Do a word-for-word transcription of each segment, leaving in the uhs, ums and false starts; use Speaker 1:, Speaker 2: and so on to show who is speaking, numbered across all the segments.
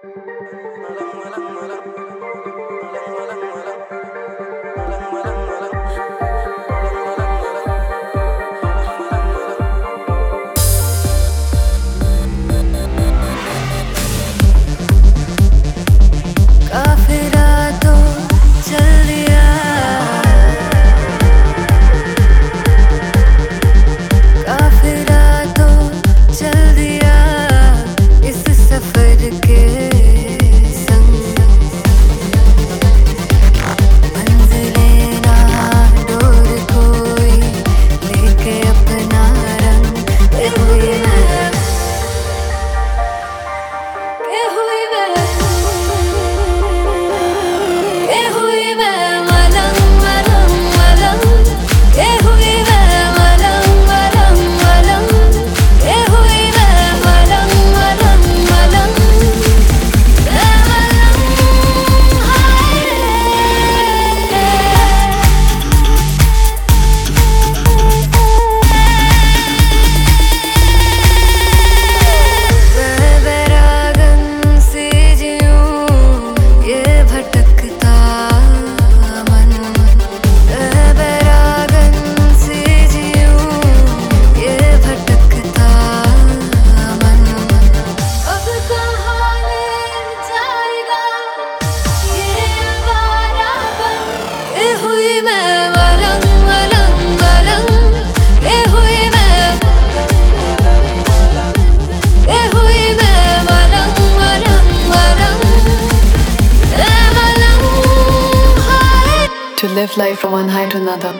Speaker 1: To live life from one high to another.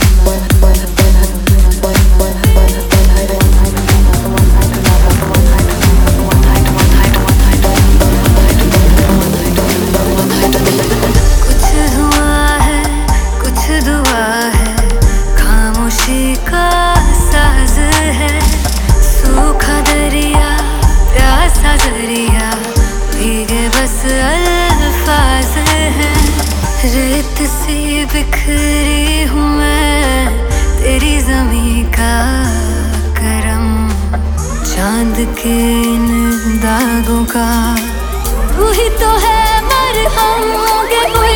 Speaker 2: कुछ हुआ है, कुछ दुआ है, खामोशी का साज है, सूखा दरिया, प्यासा दरिया, भीगे बस अल्फाज है, रेत सी बिखरी हूँ मैं, तेरी ज़मीं का करम, चांद के इन दागों का, तू ही तो है मरहम, होगे